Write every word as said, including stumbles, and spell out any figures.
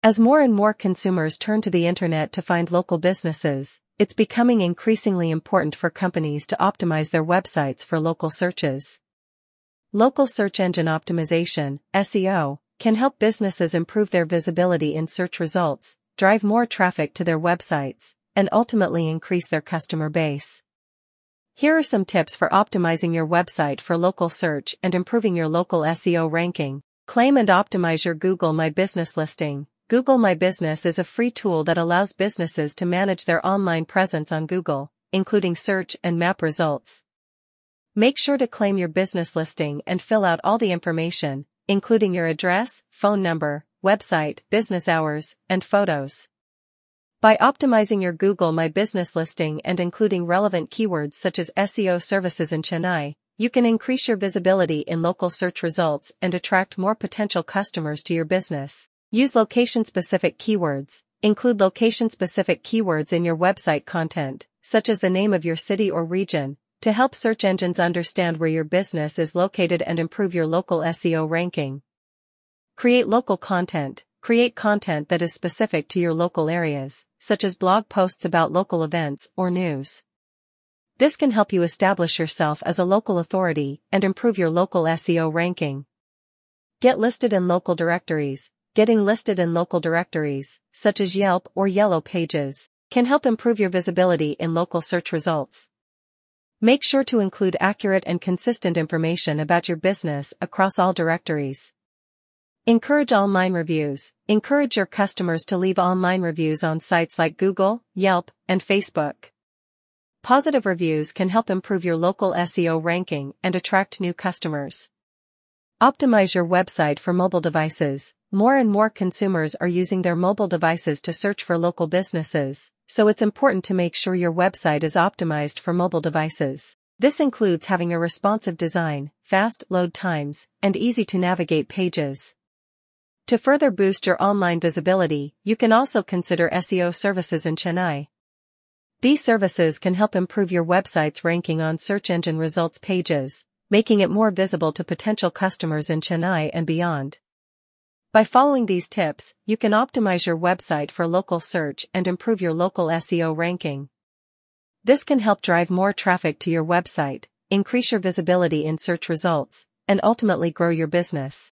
As more and more consumers turn to the internet to find local businesses, it's becoming increasingly important for companies to optimize their websites for local searches. Local search engine optimization, S E O, can help businesses improve their visibility in search results, drive more traffic to their websites, and ultimately increase their customer base. Here are some tips for optimizing your website for local search and improving your local S E O ranking. Claim and optimize your Google My Business listing. Google My Business is a free tool that allows businesses to manage their online presence on Google, including search and map results. Make sure to claim your business listing and fill out all the information, including your address, phone number, website, business hours, and photos. By optimizing your Google My Business listing and including relevant keywords such as S E O services in Chennai, you can increase your visibility in local search results and attract more potential customers to your business. Use location-specific keywords. Include location-specific keywords in your website content, such as the name of your city or region, to help search engines understand where your business is located and improve your local S E O ranking. Create local content. Create content that is specific to your local areas, such as blog posts about local events or news. This can help you establish yourself as a local authority and improve your local S E O ranking. Get listed in local directories. Getting listed in local directories, such as Yelp or Yellow Pages, can help improve your visibility in local search results. Make sure to include accurate and consistent information about your business across all directories. Encourage online reviews. Encourage your customers to leave online reviews on sites like Google, Yelp, and Facebook. Positive reviews can help improve your local S E O ranking and attract new customers. Optimize your website for mobile devices. More and more consumers are using their mobile devices to search for local businesses, so it's important to make sure your website is optimized for mobile devices. This includes having a responsive design, fast load times, and easy-to-navigate pages. To further boost your online visibility, you can also consider S E O services in Chennai. These services can help improve your website's ranking on search engine results pages, making it more visible to potential customers in Chennai and beyond. By following these tips, you can optimize your website for local search and improve your local S E O ranking. This can help drive more traffic to your website, increase your visibility in search results, and ultimately grow your business.